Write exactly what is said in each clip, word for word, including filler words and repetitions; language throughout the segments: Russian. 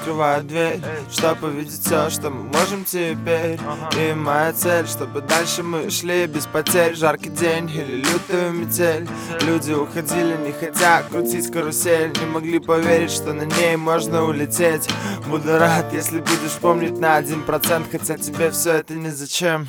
открываю дверь, чтобы увидеть все, что мы можем теперь. И моя цель, чтобы дальше мы шли без потерь. Жаркий день или лютую метель. Люди уходили, не хотя крутить карусель. Не могли поверить, что на ней можно улететь. Буду рад, если будешь помнить на один процент, хотя тебе все это ни зачем.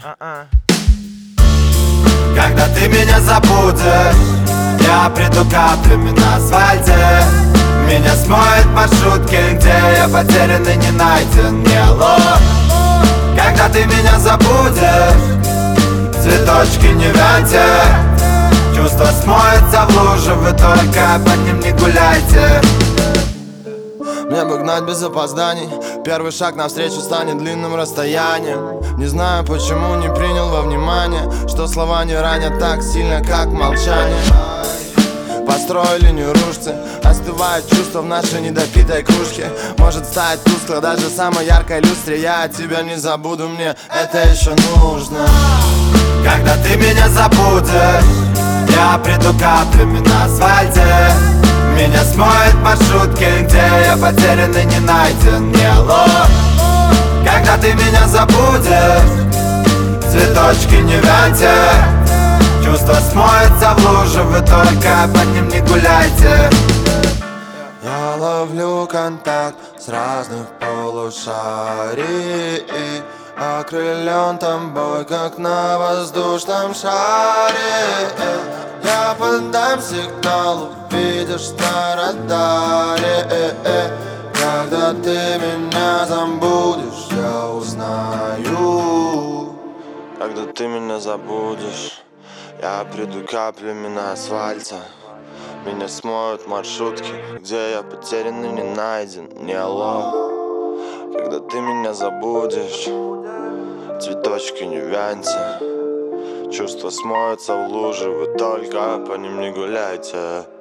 Когда ты меня забудешь, я приду каплями на асфальте. Меня смоет маршрутки, где я потерян и не найден. Не алло. Когда ты меня забудешь, цветочки не вяньте. Чувства смоются в луже, вы только по ним не гуляйте. Мне бы гнать без опозданий. Первый шаг навстречу станет длинным расстоянием. Не знаю, почему не принял во внимание, что слова не ранят так сильно, как молчание. Построй линию рушится, остывает чувство в нашей недопитой кружке. Может стать тускло даже самой яркой люстре. Я от тебя не забуду, мне это еще нужно. Когда ты меня забудешь, я приду каплями на асфальте. Меня смоет маршрутки, где я потерян и не найден. Не алло. Когда ты меня забудешь, цветочки не вяньте. Чувства смоются в луже, вы только по ним не гуляйте. Я ловлю контакт с разных полушарий, окрылен тобой, как на воздушном шаре. Я подам сигнал, увидишь на радаре. Когда ты меня забудешь, я узнаю. Когда ты меня забудешь, я приду каплями на асфальте. Меня смоют маршрутки, где я потерян и не найден. Не алло. Когда ты меня забудешь, цветочки не вяньте. Чувства смоются в луже, вы только по ним не гуляйте.